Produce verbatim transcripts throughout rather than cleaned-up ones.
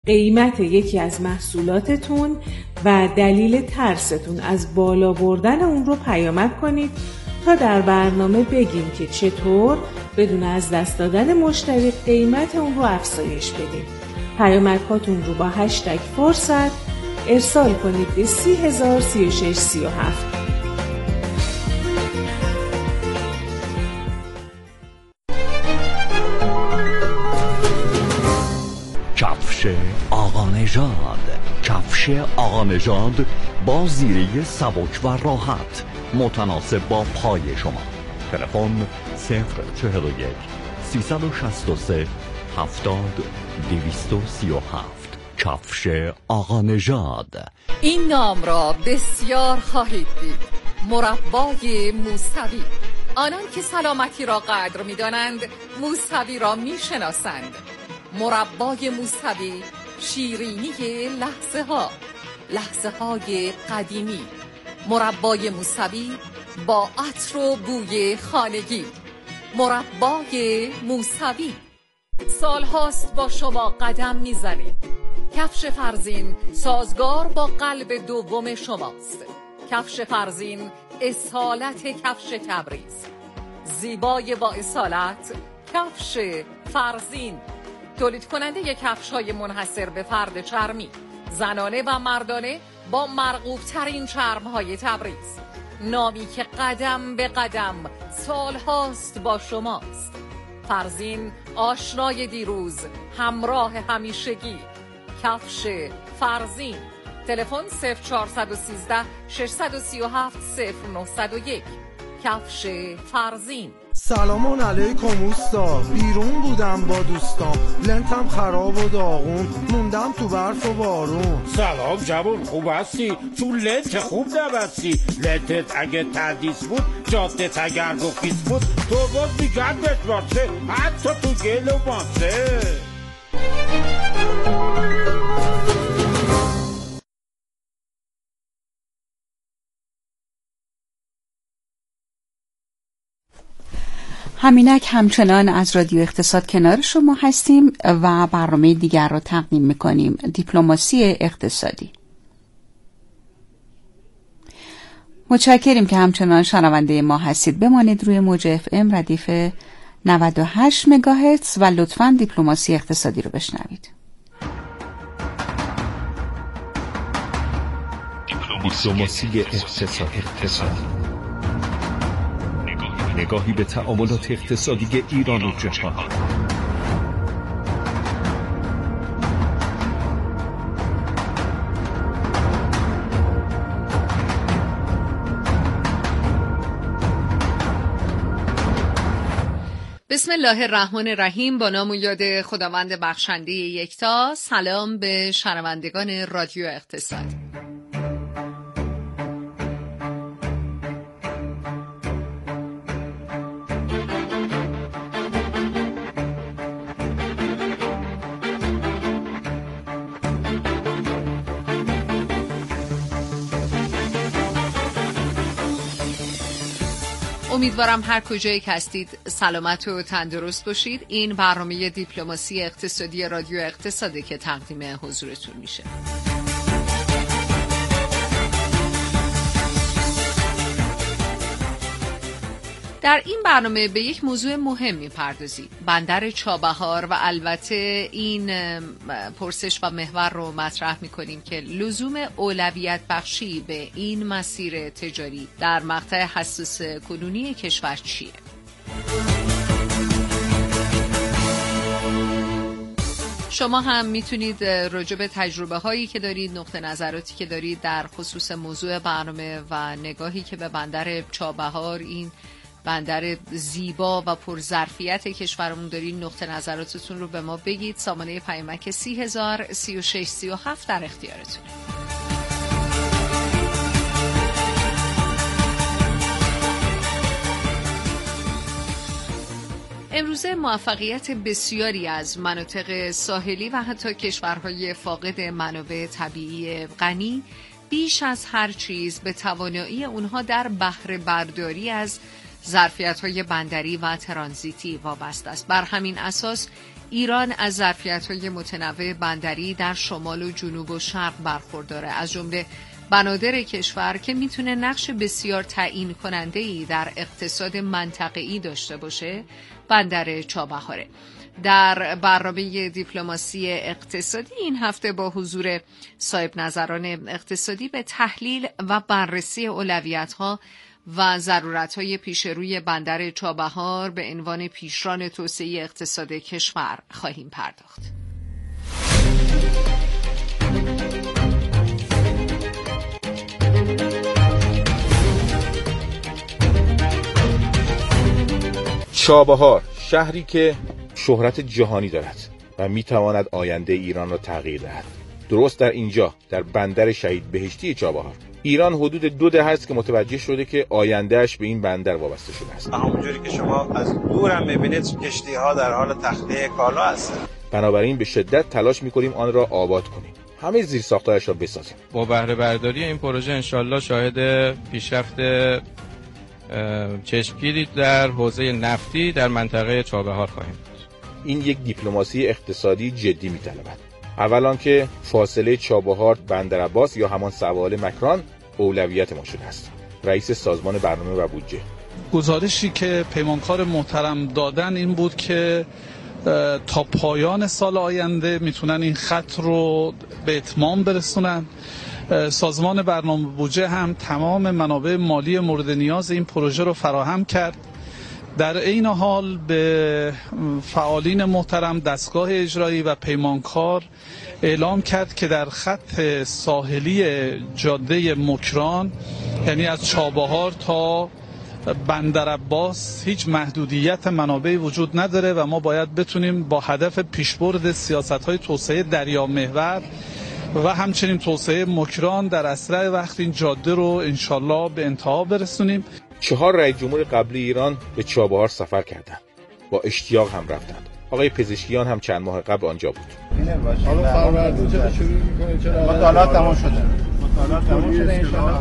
قیمت یکی از محصولاتتون و دلیل ترستون از بالا بردن اون رو پیامک کنید تا در برنامه بگیم که چطور بدون از دست دادن مشتری قیمت اون رو افزایش بدیم. پیامک هاتون رو با هشتگ فرصت ارسال کنید به سی هزار سی و شش سی و هفت. کفش آقا نژاد. کفش آقا نژاد با زیره سبک و راحت متناسب با پای شما. تلفن صفر چهل و یک سیصد و شصت و سه هفتاد دویست و سی و هفت. کفش آقا نژاد. این نام را بسیار خواهید دید: مربای موسوی. آنان که سلامتی را قدر می دانند موسوی را می شناسند. مربای موسوی، شیرینی لحظه ها، لحظه های قدیمی. مربای موسوی با عطر و بوی خانگی. مربای موسوی سال هاست با شما قدم میزنید. کفش فرزین سازگار با قلب دوم شماست. کفش فرزین اصالت کفش تبریز. زیبای با اصالت کفش فرزین. تولید کننده یک کفش های منحصر به فرد چرمی، زنانه و مردانه با مرغوب ترین چرم های تبریز. نامی که قدم به قدم سال هاست با شماست. فرزین آشنای دیروز، همراه همیشگی. کفش فرزین. تلفن صفر چهارصد و سیزده ششصد و سی و هفت صفر نهصد و یک. کفش فرزین. سلام علیکم اوستا، بیرون بودم با دوستام، لنتم خراب و داغون، موندم تو برف و بارون. سلام جوون، خوب هستی؟ تو لنت خوب نبستی. لنتت اگه تردیس بود، جادت اگر گفیس بود، تو باز میگردت واسه حتی تو گل و ماسه. همینک همچنان از رادیو اقتصاد کنار شما هستیم و برنامه دیگر را تقدیم میکنیم: دیپلماسی اقتصادی. متشکریم که همچنان شنونده ما هستید. بمانید روی موج اف ام ردیف نود و هشت مگاهرتز و لطفاً دیپلماسی اقتصادی رو بشنوید. دیپلماسی اقتصادی. اقتصادی. نگاهی به تعاملات اقتصادی ایران و جهان. بسم الله الرحمن الرحیم. با نام و یاد خداوند بخشنده یکتا. سلام به شنوندگان رادیو اقتصاد. امیدوارم هر کجایی که هستید سلامت و تندرست باشید. این برنامه دیپلماسی اقتصادی رادیو اقتصاده که تقدیم حضورتون میشه. در این برنامه به یک موضوع مهم میپردازیم: بندر چابهار، و البته این پرسش و محور رو مطرح میکنیم که لزوم اولویت بخشی به این مسیر تجاری در مقطع حساس کنونی کشور چیه؟ شما هم میتونید راجع به تجربه هایی که دارید، نقطه نظراتی که دارید در خصوص موضوع برنامه و نگاهی که به بندر چابهار، این بندر زیبا و پرظرفیت کشورمون دارید، نقطه نظراتتون رو به ما بگید. سامانه پیامک سی هزار سی و شش سی و هفت در اختیارتونه. امروزه موفقیت بسیاری از مناطق ساحلی و حتی کشورهای فاقد منابع طبیعی غنی بیش از هر چیز به توانایی اونها در بهره برداری از ظرفیت‌های بندری و ترانزیتی وابسته است. بر همین اساس ایران از ظرفیت‌های متنوع بندری در شمال و جنوب و شرق برخورداره، از جمله بنادر کشور که میتونه نقش بسیار تعیین کننده‌ای در اقتصاد منطقه‌ای داشته باشه، بندر چابهاره. در برنامه دیپلماسی اقتصادی این هفته با حضور صاحب نظران اقتصادی به تحلیل و بررسی اولویت‌ها و ضرورت‌های پیشروی بندر چابهار به عنوان پیشران توسعه اقتصاد کشور خواهیم پرداخت. چابهار شهری که شهرت جهانی دارد و میتواند آینده ایران را تغییر دهد. درست در اینجا، در بندر شهید بهشتی چابهار، ایران حدود دو دهه است که متوجه شده که آیندهش به این بندر وابسته شده است. همونجوری که شما از دور هم می‌بینید کشتی‌ها در حال تخلیه کالا هستند. بنابراین به شدت تلاش می‌کنیم آن را آباد کنیم، همه زیرساخت‌هایش را بسازیم. با بهره برداری این پروژه انشالله شاهد پیشرفت چشمگیری در حوزه نفتی در منطقه چابهار خواهیم بود. این یک دیپلماسی اقتصادی جدی می‌طلبد. اولا که فاصله چابهار بندر عباس یا همان سوال مکران اولویت ما شده است. رئیس سازمان برنامه و بودجه گزارشی که پیمانکار محترم دادن این بود که تا پایان سال آینده میتونن این خط رو به اتمام برسونن. سازمان برنامه و بودجه هم تمام منابع مالی مورد نیاز این پروژه رو فراهم کرد. در این حال به فعالین محترم دستگاه اجرایی و پیمانکار اعلام کرد که در خط ساحلی جاده مکران، یعنی از چابهار تا بندر عباس، هیچ محدودیت منابعی وجود نداره و ما باید بتونیم با هدف پیشبرد سیاست‌های توسعه دریامحور و همچنین توسعه مکران در اسرع وقت این جاده رو انشالله به انتها برسونیم. چهار رئیس جمهور قبلی ایران به چابهار سفر کردند. با اشتیاق هم رفتند. آقای پزشکیان هم چند ماه قبل آنجا بود. حالا فروردین چرا شروع می‌کنید؟ چرا مطالعات تمام شده؟ مطالعات تمام شده ان شاءالله.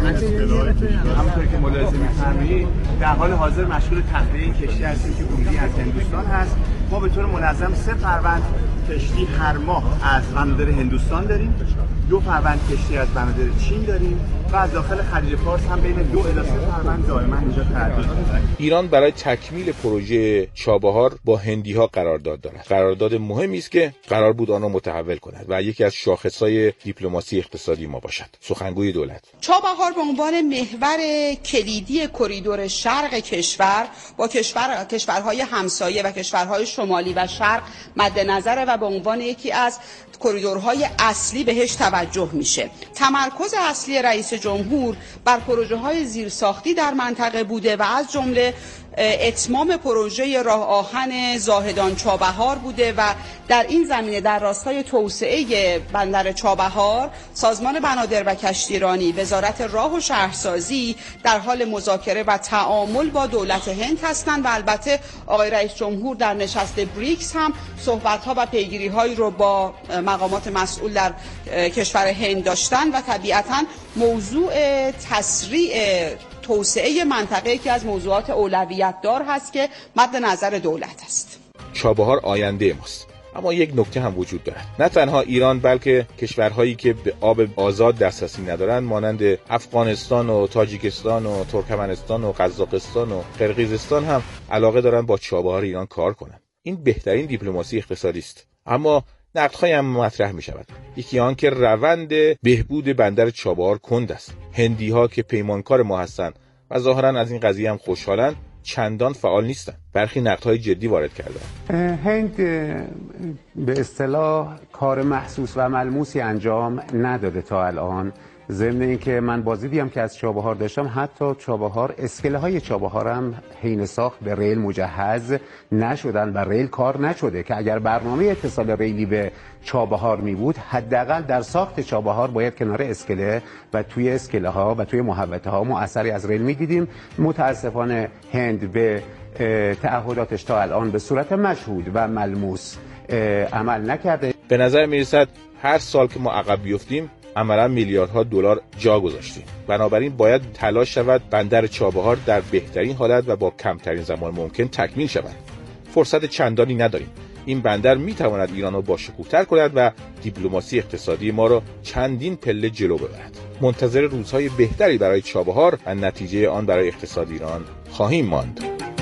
بله. همونطور که ملاحظه می‌فرمایید در حال حاضر مشغول تخلیه این کشتی هستیم که ورودی از هندوستان هست. ما به طور منظم سه فروند کشتی هر ماه از بندر هندوستان داریم، دو فروند کشتی از بندر چین داریم و از داخل خلیج فارس هم بین دو الی سه فروند دائما اینجا تردد داره. ایران برای تکمیل پروژه چابهار با هندی‌ها قرارداد دارد. قرارداد مهمی است که قرار بود آن را متحول کند و یکی از شاخص‌های دیپلماسی اقتصادی ما باشد. سخنگوی دولت: چابهار به عنوان محور کلیدی کریدور شرق کشور با کشور کشورهای همسایه و کشورهای شمالی و شرق مد نظر و به عنوان یکی از کریدورهای اصلی بهش توجه میشه. تمرکز اصلی رئیس جمهور بر پروژه‌های زیرساختی در منطقه بوده و از جمله اتمام پروژه راه آهن زاهدان چابهار بوده و در این زمینه در راستای توسعه بندر چابهار سازمان بنادر و کشتیرانی، وزارت راه و شهرسازی در حال مذاکره و تعامل با دولت هند هستند و البته آقای رئیس جمهور در نشست بریکس هم صحبت‌ها و پیگیری‌هایی رو با مقامات مسئول در کشور هند داشتن و طبیعتاً موضوع تسریع توسعه منطقه که از موضوعات اولویت دار هست که مد نظر دولت است. چابهار آینده ماست. اما یک نکته هم وجود دارد. نه تنها ایران بلکه کشورهایی که به آب آزاد دسترسی ندارند مانند افغانستان و تاجیکستان و ترکمنستان و قزاقستان و قرقیزستان هم علاقه دارند با چابهار ایران کار کنند. این بهترین دیپلماسی اقتصادی است. اما نقدهای هم مطرح می شود. یکی آن که روند بهبود بندر چابهار کند است. هندی ها که پیمانکار ما هستند و ظاهرا از این قضیه هم خوشحالند چندان فعال نیستند. برخی نقدهای جدی وارد کردند. هند به اصطلاح کار محسوس و ملموسی انجام نداده تا الان. ضمن اینکه من بازدیدی هم که از چابهار داشتم، حتی چابهار اسکله های چابهار هم حین ساخت به ریل مجهز نشدن و ریل کار نشده که اگر برنامه اتصال ریلی به چابهار می بود حداقل در ساخت چابهار باید کنار اسکله و توی اسکله ها و توی محوطه ها ما اثری از ریل می دیدیم. متاسفانه هند به تعهداتش تا الان به صورت مشهود و ملموس عمل نکرده. به نظر می رسد هر سال که ما عقب بیفتیم عملا میلیاردها دلار جا گذاشتیم. بنابراین باید تلاش شود بندر چابهار در بهترین حالت و با کمترین زمان ممکن تکمیل شود. فرصت چندانی نداریم. این بندر میتواند ایران را باشکوه‌تر کند و دیپلماسی اقتصادی ما را چندین پله جلو ببرد. منتظر روزهای بهتری برای چابهار و نتیجه آن برای اقتصاد ایران خواهیم ماند.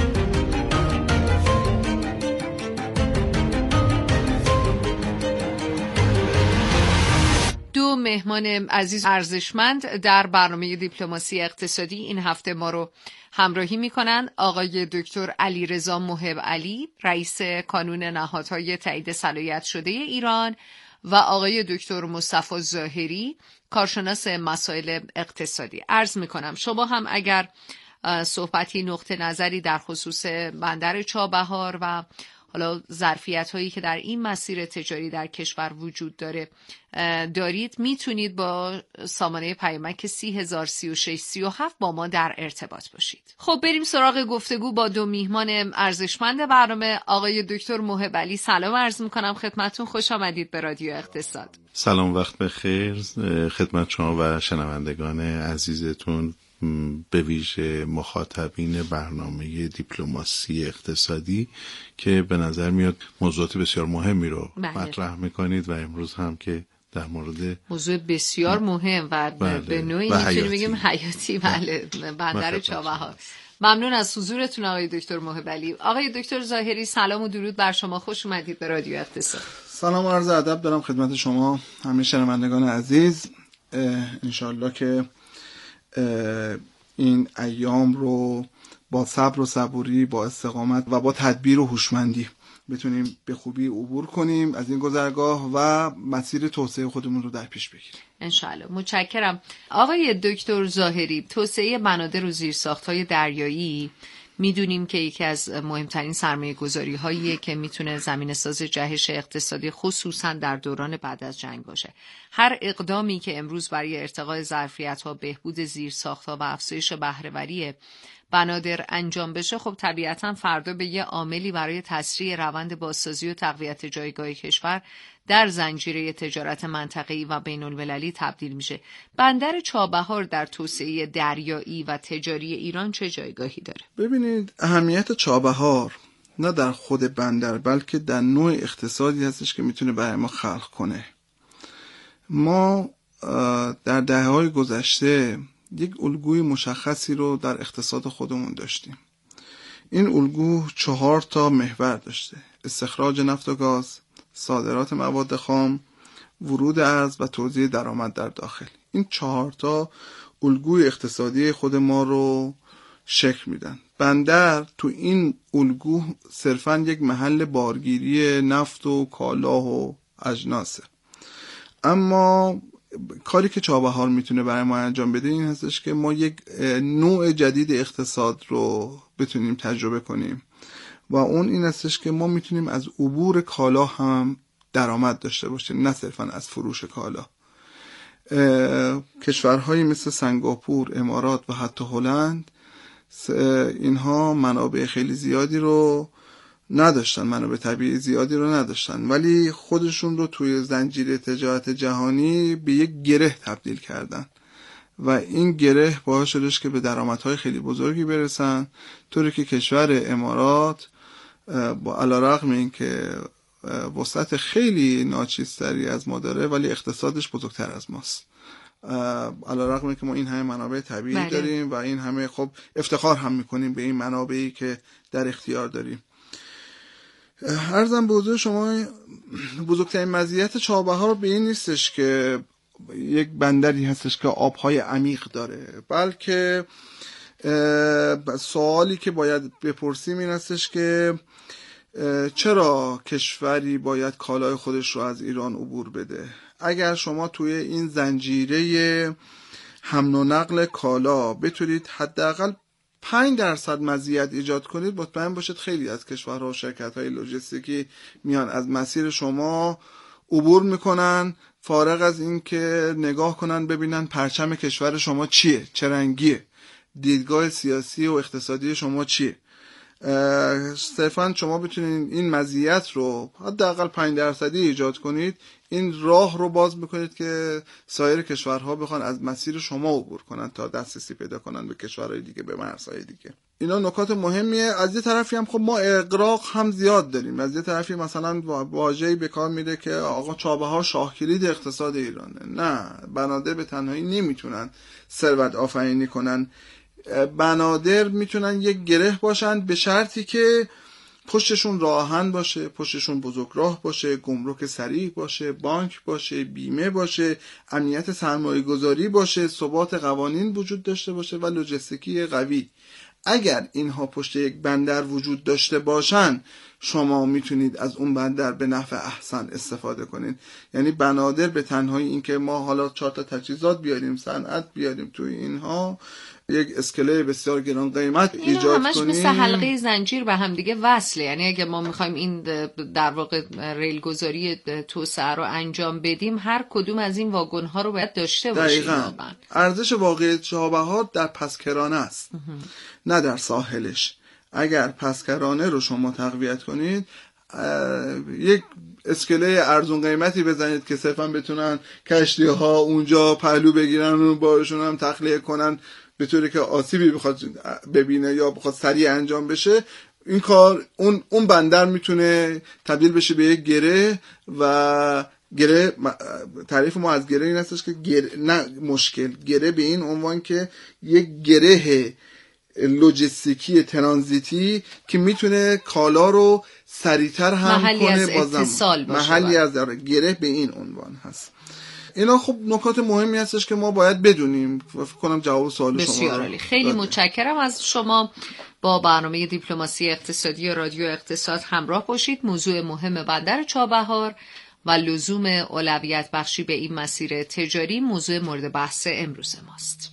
دو مهمان عزیز ارزشمند در برنامه دیپلماسی اقتصادی این هفته ما رو همراهی میکنن. آقای دکتر علیرضا محب علی، رئیس کانون نهادهای تایید صلاحیت شده ایران، و آقای دکتر مصطفی ظاهری، کارشناس مسائل اقتصادی. عرض میکنم شما هم اگر صحبتی، نقطه نظری در خصوص بندر چابهار و حالا ظرفیت هایی که در این مسیر تجاری در کشور وجود داره دارید، میتونید با سامانه پیامک سی هزار سی و شش سی و هفت با ما در ارتباط باشید. خب بریم سراغ گفتگو با دو میهمان ارزشمند برنامه. آقای دکتر محب علی، سلام عرض میکنم خدمتتون، خوش آمدید به رادیو اقتصاد. سلام، وقت بخیر خدمت شما و شنوندگان عزیزتون، به ویژه مخاطبین برنامه دیپلماسی اقتصادی که به نظر میاد موضوعات بسیار مهمی رو مطرح میکنید و امروز هم که در مورد موضوع بسیار مهم و بله. به نوعی میتونیم بگیم حیاتی، بله، بندر چابهار. ممنون از حضورتون آقای دکتر محب علی. آقای دکتر ظاهری، سلام و درود بر شما، خوش اومدید به رادیو اقتصاد. سلام و عرض ادب دارم خدمت شما همه شنوندگان عزیز. انشالله که این ایام رو با صبر و صبوری، با استقامت و با تدبیر و هوشمندی بتونیم به خوبی عبور کنیم از این گذرگاه و مسیر توسعه خودمون رو در پیش بگیریم انشالله. متشکرم. آقای دکتر ظاهری، توسعه بنادر و زیرساخت‌های دریایی میدونیم که یکی از مهمترین سرمایه گذاری هاییه که میتونه زمین ساز جهش اقتصادی خصوصا در دوران بعد از جنگ باشه. هر اقدامی که امروز برای ارتقاء ظرفیت ها، بهبود زیرساخت ها و افزایش بهره‌وری بنادر انجام بشه، خب طبیعتا فردا به یه عاملی برای تسریع روند بازسازی و تقویت جایگاه کشور در زنجیره تجارت منطقه‌ای و بین‌المللی تبدیل میشه. بندر چابهار در توسعه دریایی و تجاری ایران چه جایگاهی داره؟ ببینید، اهمیت چابهار نه در خود بندر بلکه در نوع اقتصادی هستش که میتونه برای ما خلق کنه. ما در دهه‌های گذشته یک الگوی مشخصی رو در اقتصاد خودمون داشتیم. این الگو چهار تا محور داشته: استخراج نفت و گاز، صادرات مواد خام، ورود ارز و توزیع درآمد در داخل. این چهار تا الگوی اقتصادی خود ما رو شکل میدن. بندر تو این الگو صرفاً یک محل بارگیری نفت و کالا و اجناسه. اما کاری که چابهار میتونه برای ما انجام بده این هستش که ما یک نوع جدید اقتصاد رو بتونیم تجربه کنیم و اون این هستش که ما میتونیم از عبور کالا هم درآمد داشته باشیم، نه صرفا از فروش کالا. کشورهایی مثل سنگاپور، امارات و حتی هلند، اینها منابع خیلی زیادی رو نداشتن، منابع طبیعی زیادی رو نداشتن، ولی خودشون رو توی زنجیره تجارت جهانی به یک گره تبدیل کردن و این گره باعث شدش که به درآمدهای خیلی بزرگی برسن، طوری که کشور امارات با علیرغم این که وسعت خیلی ناچیزتری از ما داره ولی اقتصادش بزرگتر از ماست. علیرغم این که ما این همه منابع طبیعی بله. داریم و این همه خب افتخار هم میکنیم به این منابعی که در اختیار داریم. عرضم به حضور شما بزرگترین مزیت چابهار به این نیستش که یک بندری هستش که آبهای عمیق داره، بلکه سوالی که باید بپرسیم این هستش که چرا کشوری باید کالای خودش رو از ایران عبور بده؟ اگر شما توی این زنجیره حمل و نقل کالا بتونید حداقل پنج درصد مزیت ایجاد کنید، مطمئن باشید خیلی از کشورها و شرکت‌های لوجستیکی میان از مسیر شما عبور میکنن، فارغ از این که نگاه کنن ببینن پرچم کشور شما چیه، چه رنگیه، دیدگاه سیاسی و اقتصادی شما چیه. صرفا شما بتونید این مزیت رو حداقل پنج درصدی ایجاد کنید، این راه رو باز میکنید که سایر کشورها بخوان از مسیر شما عبور کنن تا دسترسی پیدا کنن به کشورهای دیگه، به مرزهای دیگه. اینا نکات مهمیه. از یه طرفی هم خب ما اغراق هم زیاد داریم، از یه طرفی مثلا واژه‌ای به کار میره که آقا چابهار شاه کلید اقتصاد ایرانه. نه، بنادر به تنهایی نمیتونن ثروت آفرینی کنن. بنادر میتونن یک گره باشن به شرطی که پشتشون راهن باشه، پشتشون بزرگراه باشه، گمرک سریع باشه، بانک باشه، بیمه باشه، امنیت سرمایه گذاری باشه، ثبات قوانین وجود داشته باشه و لوجستیکی قوی. اگر اینها پشت یک بندر وجود داشته باشن، شما میتونید از اون بندر به نفع احسن استفاده کنید. یعنی بنادر به تنهایی این که ما حالا چهار تا تجهیزات بیاریم، صنعت بیاریم توی اینها، یک اسکله بسیار گران قیمت ایجاد کنیم، همش مثل حلقه زنجیر به هم دیگه وصله. یعنی اگه ما میخوایم این در واقع ریلگذاری توسعه رو انجام بدیم، هر کدوم از این واگن ها رو باید داشته باشیم. دقیقاً. ارزش واقعی چابهار در پسکرانه است، نه در ساحلش. اگر پسکرانه رو شما تقویت کنید، یک اسکله ارزون قیمتی بزنید که صرفا بتونن کشتی ها اونجا پهلو بگیرن و بارشون هم تخلیه کنن به طوری که آسیبی بخواد ببینه یا بخواد سریع انجام بشه، این کار اون اون بندر میتونه تبدیل بشه به یک گره. و گره، تعریف ما از گره این هستش که گره، نه مشکل، گره به این عنوان که یک گره لوجستیکی ترانزیتی که میتونه کالا رو سریعتر هم محلی کنه، از بازم اتصال باشه، محلی از گره به این عنوان هست. اینا خب نکات مهمی هستش که ما باید بدونیم. فکر کنم جواب سوال شما بسیار عالی. خیلی متشکرم از شما. با برنامه دیپلماسی اقتصادی رادیو اقتصاد همراه باشید. موضوع مهم بندر چابهار و لزوم اولویت بخشی به این مسیر تجاری موضوع مورد بحث امروز ماست.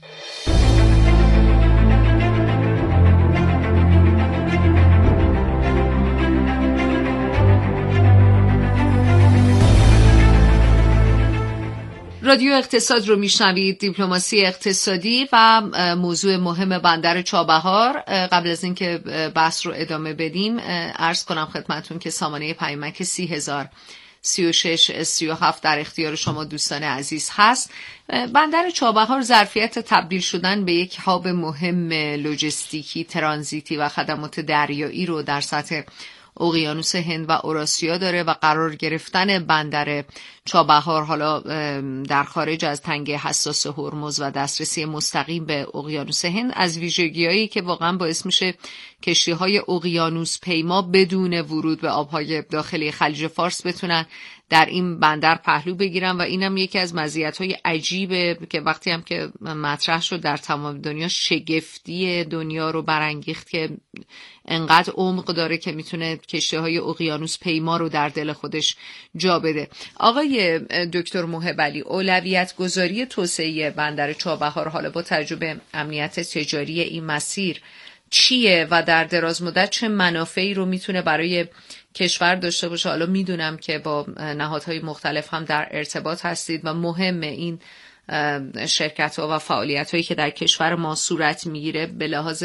رادیو اقتصاد رو میشنوید، دیپلماسی اقتصادی و موضوع مهم بندر چابهار. قبل از اینکه بحث رو ادامه بدیم عرض کنم خدمتون که سامانه پیامک سی هزار سی و شش سی و هفت در اختیار شما دوستان عزیز هست. بندر چابهار ظرفیت تبدیل شدن به یک هاب مهم لوجستیکی، ترانزیتی و خدمات دریایی رو در سطح اقیانوس هند و اوراسیا داره و قرار گرفتن بندر چابهار حالا در خارج از تنگه حساس هرمز و دسترسی مستقیم به اقیانوس هند از ویژگی‌هایی که واقعا باعث میشه کشتی‌های اقیانوس پیما بدون ورود به آب‌های داخلی خلیج فارس بتونن در این بندر پهلو بگیرن و اینم یکی از مزیت‌های عجیبه که وقتی هم که مطرح شد در تمام دنیا شگفتی دنیا رو برانگیخت که انقدر عمق داره که میتونه کشتی‌های اقیانوس پیما رو در دل خودش جا بده. آقای دکتر محب علی، اولویت گذاری توسعه بندر چابهار حالا با توجه به امنیت تجاری این مسیر چیه و در دراز مدت چه منافعی رو میتونه برای کشور داشته باشه؟ حالا میدونم که با نهادهای مختلف هم در ارتباط هستید و مهم این شرکت ها و فعالیت هایی که در کشور ما صورت میگیره به لحاظ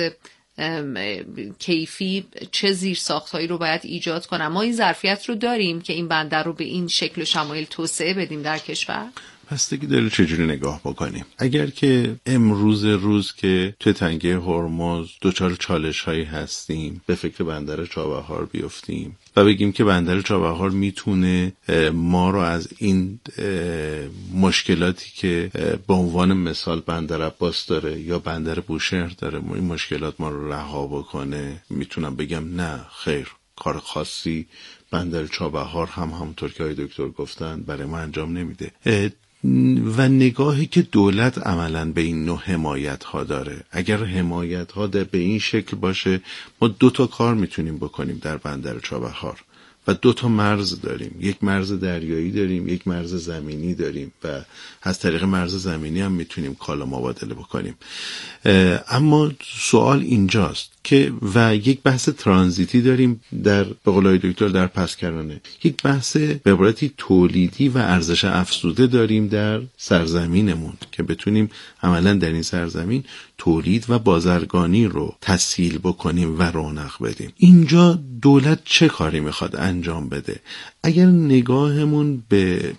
کیفی چه زیرساخت هایی رو باید ایجاد کنم. ما این ظرفیت رو داریم که این بندر رو به این شکل و شمایل توسعه بدیم در کشور؟ بستگی داره چجوری نگاه بکنیم. اگر که امروز روز که توی تنگه هرمز دوچار چالش هایی هستیم، به فکر بندر چابهار بیفتیم و بگیم که بندر چابهار میتونه ما رو از این مشکلاتی که به عنوان مثال بندر عباس داره یا بندر بوشهر داره، این مشکلات ما رو رها بکنه، میتونم بگم نه خیر، کار خاصی بندر چابهار هم همونطور که های دکتر گفتن برای ما انجام نمیده. و نگاهی که دولت عملاً به این نوع حمایت ها داره، اگر حمایت ها در به این شکل باشه، ما دو تا کار میتونیم بکنیم در بندر چابهار و دو تا مرز داریم. یک مرز دریایی داریم، یک مرز زمینی داریم و از طریق مرز زمینی هم میتونیم کالا مبادله بکنیم. اما سوال اینجاست که و یک بحث ترانزیتی داریم در به قول دکتر در پسکرانه، یک بحث به عبارتی تولیدی و ارزش افزوده داریم در سرزمینمون که بتونیم عملا در این سرزمین تولید و بازرگانی رو تسهیل بکنیم و رونق بدیم. اینجا دولت چه کاری میخواد انجام بده؟ اگر نگاهمون به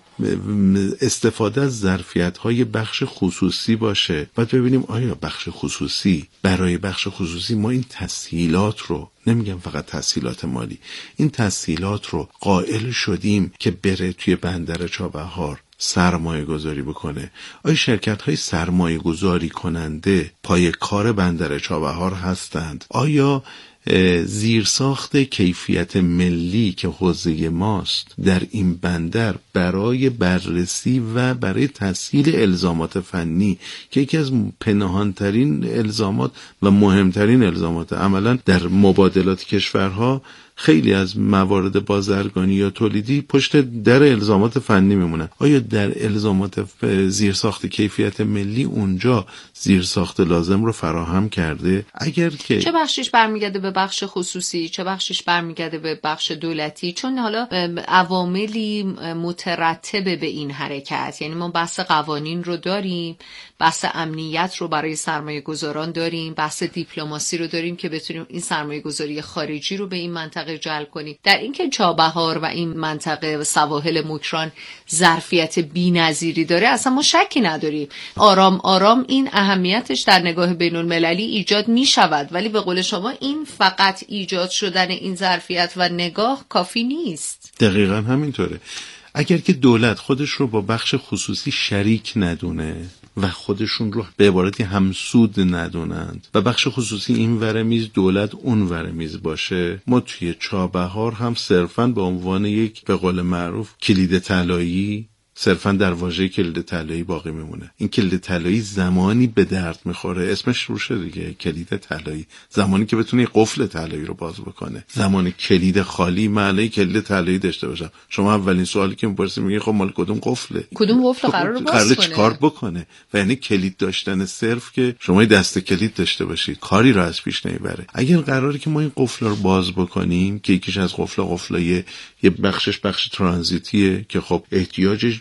استفاده از ظرفیت‌های بخش خصوصی باشه، باید ببینیم آیا بخش خصوصی برای بخش خصوصی ما این تسهیلات رو، نمیگم فقط تسهیلات مالی، این تسهیلات رو قائل شدیم که بره توی بندر چابهار سرمایه گذاری بکنه؟ آیا شرکت های سرمایه گذاری کننده پای کار بندر چابهار هستند؟ آیا زیرساخت کیفیت ملی که حوزه ماست در این بندر برای بررسی و برای تسهیل الزامات فنی که یکی از پنهانترین الزامات و مهمترین الزامات عملا در مبادلات کشورها، خیلی از موارد بازرگانی یا تولیدی پشت در الزامات فنی میمونن. آیا در الزامات زیرساخت کیفیت ملی اونجا زیرساخت لازم رو فراهم کرده؟ اگر که چه بخشش برمیگرده به بخش خصوصی، چه بخشش برمیگرده به بخش دولتی؟ چون حالا عواملی مترتبه به این حرکت، یعنی ما بحث قوانین رو داریم، بحث امنیت رو برای سرمایه گذاران داریم، بحث دیپلماسی رو داریم که بتونیم این سرمایه گذاری خارجی رو به این منطقه جلب کنیم. در اینکه چابهار و این منطقه و سواحل مکران ظرفیت بی‌نظیری داره اصلا ما شکی نداریم. آرام آرام این اهمیتش در نگاه بین المللی ایجاد می شود، ولی به قول شما این فقط ایجاد شدن این ظرفیت و نگاه کافی نیست. دقیقاً همینطوره. اگر که دولت خودش رو با بخش خصوصی شریک ندونه و خودشون رو به عبارتی همسود ندونند و بخش خصوصی این ور میز دولت اون ور میز باشه، ما توی چابهار هم صرفاً به عنوان یک به قول معروف کلید طلایی صرفاً در واژه کلید طلایی باقی میمونه. این کلید طلایی زمانی به درد میخوره، اسمش روشه دیگه، کلید طلایی، زمانی که بتونه قفل طلایی رو باز بکنه. زمان کلید خالی معنی کلید طلایی داشته باشم. شما اولین سوالی که میپرسی میگی خب مال کدوم قفله؟ کدوم قفل قراره باز قراره کنه؟ چیکار بکنه؟ و یعنی کلید داشتن صرف که شما دست کلید داشته باشید کاری رو از پیش نمیبره. اگر قراره که ما این قفل رو باز بکنیم که یکیش از قفل قفلای یه بخشش بخش ترانزیتیه که خب احتیاج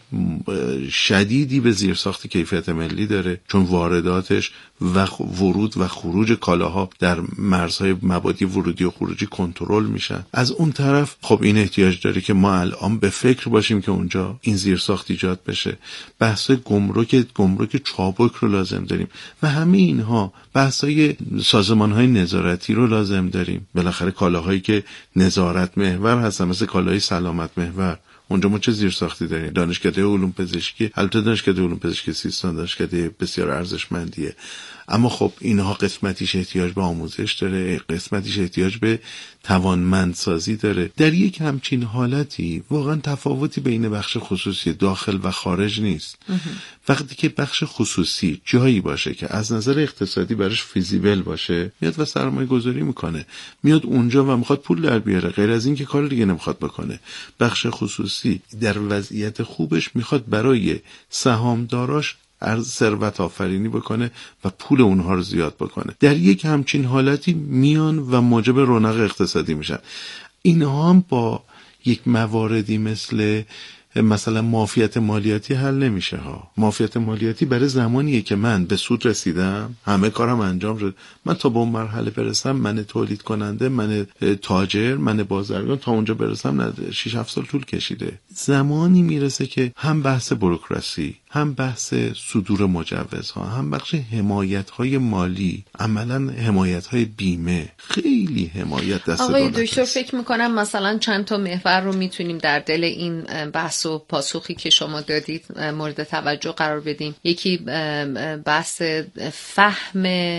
شدیدی به زیرساخت کیفیت ملی داره، چون وارداتش و ورود و خروج کالاها در مرزهای مبادی ورودی و خروجی کنترل میشن. از اون طرف خب این احتیاج داره که ما الان به فکر باشیم که اونجا این زیرساخت ایجاد بشه. بحث گمرک گمرک چابک رو لازم داریم و همه اینها بحثای سازمان‌های نظارتی رو لازم داریم. بالاخره کالاهایی که نظارت محور هستن مثل کالاهای سلامت محور، اونجا ما چه زیرساختی داریم؟ دانشکده علوم پزشکی، البته دانشکده علوم پزشکی سیستان دانشکده بسیار ارزشمندیه، اما خب اینها قسمتیش احتیاج به آموزش داره، قسمتیش احتیاج به توانمندسازی داره. در یک همچین حالتی واقعا تفاوتی بین بخش خصوصی داخل و خارج نیست. وقتی که بخش خصوصی جایی باشه که از نظر اقتصادی براش فیزیبل باشه، میاد و سرمایه گذاری میکنه، میاد اونجا و میخواد پول در بیاره، غیر از این که کار دیگه نمیخواد بکنه. بخش خصوصی در وضعیت خوبش میخواد برای سهامداراش ارز ثروت آفرینی بکنه و پول اونها رو زیاد بکنه. در یک همچین حالتی میان و موجب رونق اقتصادی میشن. اینها هم با یک مواردی مثل مثلا معافیت مالیاتی حل نمیشه ها. معافیت مالیاتی برای زمانیه که من به سود رسیدم، همه کارم انجام شد، من تا به اون مرحله برسم، من تولید کننده، من تاجر، من بازرگان، تا اونجا برسم شش هفت سال طول کشیده. زمانی میرسه که هم بحث بوروکراسی، هم بحث صدور مجوزها، هم بخش حمایت‌های مالی، عملاً حمایت‌های بیمه، خیلی حمایت دست آقای دولت دکتر است. فکر میکنم مثلا چند تا محور رو میتونیم در دل این بحث و پاسخی که شما دادید مورد توجه قرار بدیم. یکی بحث فهم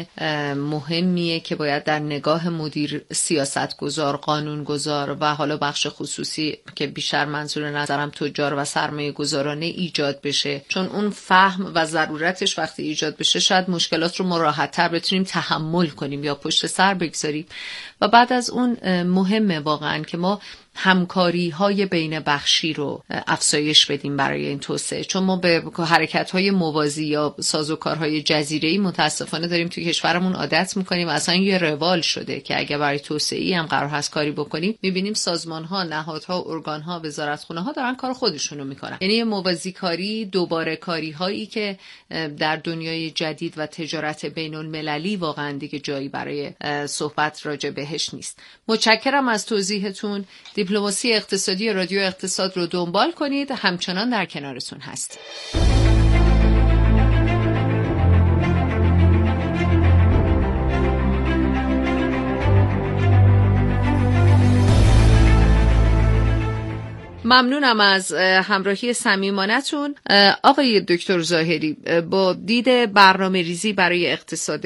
مهمیه که باید در نگاه مدیر، سیاستگزار، قانونگذار و حالا بخش خصوصی که بیشتر منظور نظرم تجار و سرمایه گذارانه ایجاد بشه، چون اون فهم و ضرورتش وقتی ایجاد بشه شاید مشکلات رو ما راحت‌تر بتونیم تحمل کنیم یا پشت سر بگذاریم. و بعد از اون مهمه واقعا که ما همکاری های بین بخشی رو افزایش بدیم برای این توسعه، چون ما به حرکت های موازی یا سازوکارهای جزیره‌ای متاسفانه داریم توی کشورمون عادت میکنیم، اصلا یه روال شده که اگه برای توسعه‌ای هم قرار هست کاری بکنیم، میبینیم سازمان ها، نهادها، ارگان ها، وزارتخونه ها دارن کار خودشونو میکنن. یعنی یه موازی کاری، دوباره کاری هایی که در دنیای جدید و تجارت بین المللی واقعا دیگه جایی برای صحبت راجع بهش نیست. متشکرم از توضیحتون. دیپلماسی اقتصادی رادیو اقتصاد رو دنبال کنید، همچنان در کنارتون هست. ممنونم از همراهی صمیمانه‌تون. آقای دکتر ظاهری، با دید برنامه ریزی برای اقتصاد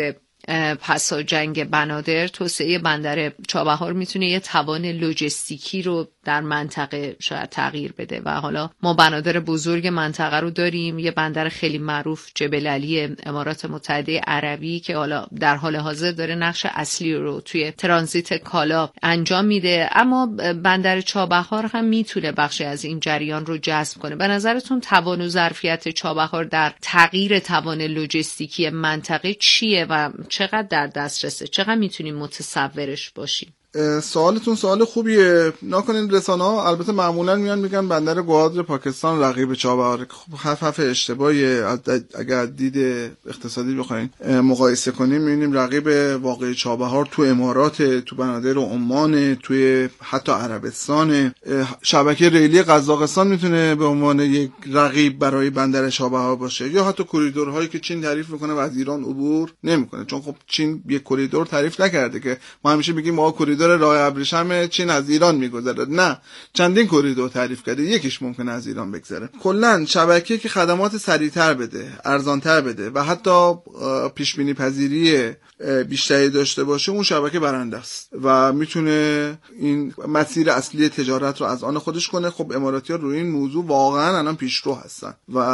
پس از جنگ بنادر، توسعه بندر چابهار میتونه یه توان لوجستیکی رو در منطقه شاید تغییر بده و حالا ما بنادر بزرگ منطقه رو داریم، یه بندر خیلی معروف جبل علی امارات متحده عربی که حالا در حال حاضر داره نقش اصلی رو توی ترانزیت کالا انجام میده، اما بندر چابهار هم میتونه بخشی از این جریان رو جذب کنه. به نظرتون توان و ظرفیت چابهار در تغییر توان لوجستیکی منطقه چیه و چقدر در دسترسه؟ چقدر میتونیم متصورش باشیم؟ سوالتون سوال خوبیه. نکنین رسانه‌ها البته معمولا میان میگن بندر گوادر پاکستان رقیب چابهار. خب حرف حرف اشتباهیه. اگر دید اقتصادی بخواین مقایسه کنیم میبینیم رقیب واقعی چابهار تو امارات، تو بنادر عمان، توی حتی عربستان. شبکه ریلی قزاقستان میتونه به عنوان یک رقیب برای بندر چابهار باشه، یا حتی کوریدورهایی که چین تعریف میکنه و از ایران عبور نمیکنه، چون خب چین یک کوریدور تعریف نکرده که ما همیشه میگیم ما کوریدور راه ابریشم چین از ایران میگذره. نه، چندین کوریدور تعریف کرده، یکیش ممکنه از ایران بگذره. کلا شبکه‌ای که خدمات سریعتر بده، ارزانتر بده و حتی پیش بینی پذیری بیشتری داشته باشه، اون شبکه برنده است و میتونه این مسیر اصلی تجارت رو از آن خودش کنه. خب اماراتی‌ها روی این موضوع واقعا الان پیشرو هستن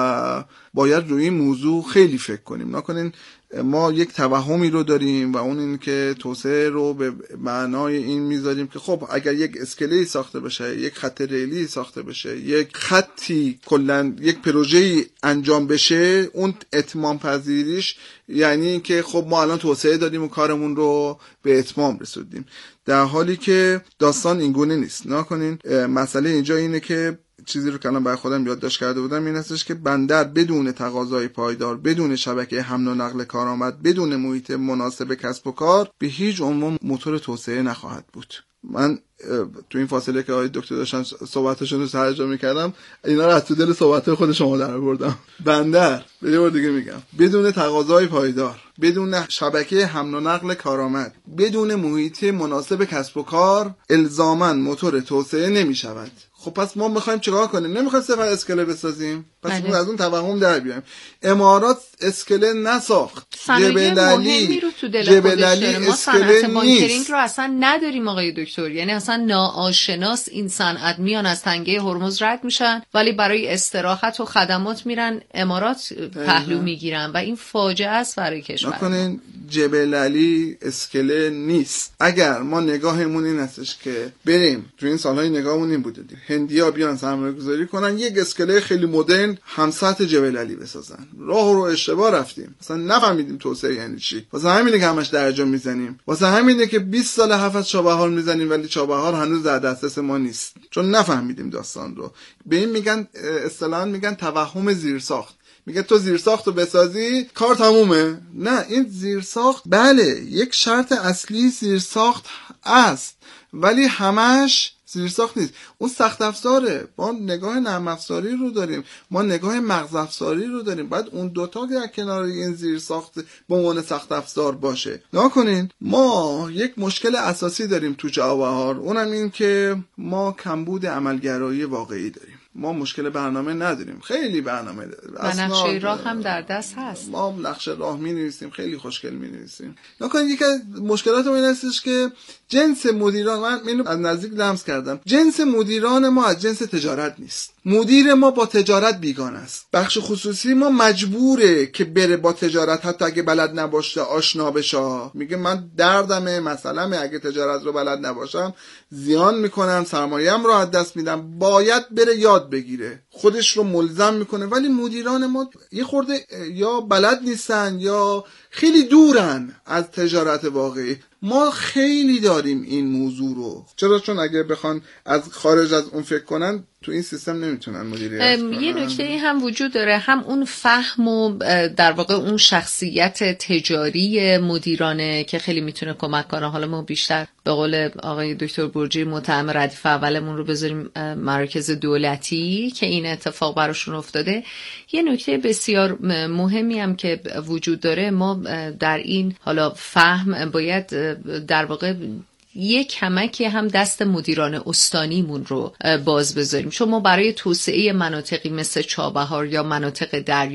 و باید روی این موضوع خیلی فکر کنیم. نکنین ما یک توهمی رو داریم و اون این که توسعه رو به معنای این میذاریم که خب اگر یک اسکله‌ای ساخته بشه، یک خط ریلی ساخته بشه، یک خطی کلا یک پروژه‌ای انجام بشه، اون اتمام پذیریش یعنی که خب ما الان توسعه دادیم و کارمون رو به اتمام رسوندیم، در حالی که داستان اینگونه نیست. نکنین مسئله اینجا اینه که چیزی رو که الان برای خودم یادداشت کرده بودم این هستش که بندر بدون تقاضای پایدار، بدون شبکه حمل و نقل کارآمد، بدون محیط مناسب کسب و کار به هیچ عنوان موتور توسعه نخواهد بود. من تو این فاصله که آقای دکتر داشتن صحبتاشون رو ترجمه می‌کردم، اینا رو از تو دل صحبت‌های خود شما در آوردم. بندر یه بار دیگه میگم، بدون تقاضای پایدار، بدون شبکه حمل و نقل کارآمد، بدون محیط مناسب کسب و کار الزاماً موتور توسعه نمی‌شود. خب پس ما می‌خوایم چیکار کنیم؟ نمی‌خوایم صفر اسکله بسازیم. پس بله. از اون توهم در بیایم. امارات اسکله نساخت. جبل علی رو تو دل خودش داره. ما صنعت بانکرینگ رو اصلا نداریم آقای دکتر. یعنی اصلا ناآشناس این صنعت میان از تنگه هرمز رد میشن ولی برای استراحت و خدمات میرن امارات پهلو میگیرن و این فاجعه است برای کشور. نکنین جبل علی اسکله نیست. اگر ما نگاهمون این هستش که بریم تو این سالهای نگاهمون این بوده دیم هندیا بیان سرمایه‌گذاری کنن یک اسکله خیلی مدرن هم سطح جبل علی بسازن، راه رو اشتباه رفتیم، مثلا نفهمیدیم توسعه یعنی چی. واسه همینه که همش درجا میزنیم، واسه همینه که بیست سال حفظ چابهار میزنیم ولی چابهار هنوز در دسترس ما نیست، چون نفهمیدیم داستان رو. به این میگن اصطلاحاً میگن توهم زیرساخت. میگه تو زیرساخت رو بسازی کار تمومه. نه، این زیرساخت بله یک شرط اصلی زیرساخت است ولی همش زیرساخت نیست. اون سخت افزاره. ما نگاه نرم افزاری رو داریم، ما نگاه مغز افزاری رو داریم. بعد اون دوتا در کنار این زیرساخت به عنوان سخت افزار باشه. نکنین ما یک مشکل اساسی داریم تو چابهار، اونم این که ما کمبود عملگرایی واقعی داریم. ما مشکل برنامه نداریم، خیلی برنامه داریم و نقشه راه هم در دست هست. ما نقشه راه می‌نویسیم، خیلی خوشگل می‌نویسیم. نکنید یکی از مشکلات ما این هستش که جنس مدیران، من اینو از نزدیک لمس کردم، جنس مدیران ما از جنس تجارت نیست. مدیر ما با تجارت بیگانه است. بخش خصوصی ما مجبوره که بره با تجارت، حتی اگه بلد نباشه آشنا بشه. میگه من دردمه، مثلا اگه تجارت رو بلد نباشم زیان میکنم، سرمایه‌ام رو از دست میدم، باید بره یاد بگیره، خودش رو ملزم میکنه. ولی مدیران ما یه خورده یا بلد نیستن یا خیلی دورن از تجارت واقعی. ما خیلی داریم این موضوع رو. چرا؟ چون اگه بخوان از خارج از اون فکر کنن تو این سیستم نمیتونن مدیریت کنن. یه نکته هم وجود داره، هم اون فهم و در واقع اون شخصیت تجاری مدیرانه که خیلی میتونه کمک کنه. حالا ما بیشتر به قول آقای دکتر برجی متهم ردیف اولمون رو بذاریم مراکز دولتی که این اتفاق براشون افتاده. یه نکته بسیار مهمی هم که وجود داره، ما در این حالا فهم باید در واقع یک کمکی هم دست مدیران استانیمون رو باز بذاریم، چون ما برای توسعه مناطقی مثل چابهار یا مناطق دریا